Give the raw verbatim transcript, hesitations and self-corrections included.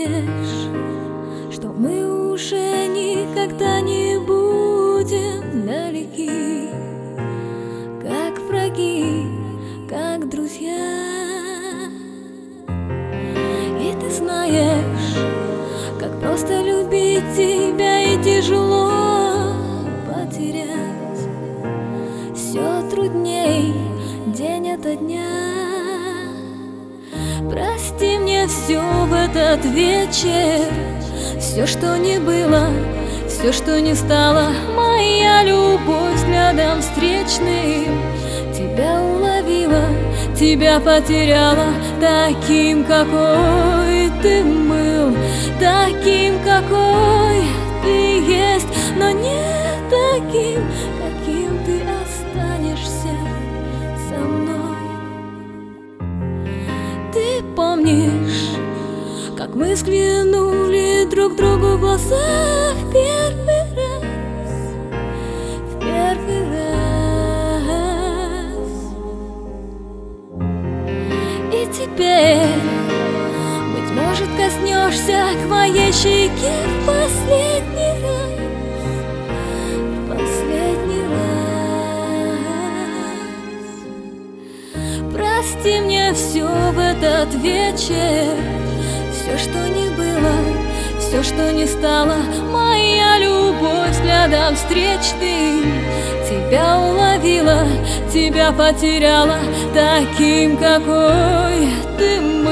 знаешь, что мы уже никогда не будем далеки, как враги, как друзья. И ты знаешь, как просто любить тебя и тяжело потерять. Все трудней день ото дня. Прости мне все в этот вечер, все, что не было, все, что не стало. Моя любовь взглядом встречным тебя уловила, тебя потеряла. Таким, какой ты был, таким, какой ты есть, но не таким, каким ты останешься со мной. Ты помнишь, как мы взглянули друг другу в глаза в первый раз, в первый раз. И теперь, быть может, коснешься к моей щеке в последний раз, в последний раз. Прости мне все в этот вечер, все, что не было, все, что не стало. Моя любовь взглядом встречным тебя уловила, тебя потеряла. Таким, какой ты был.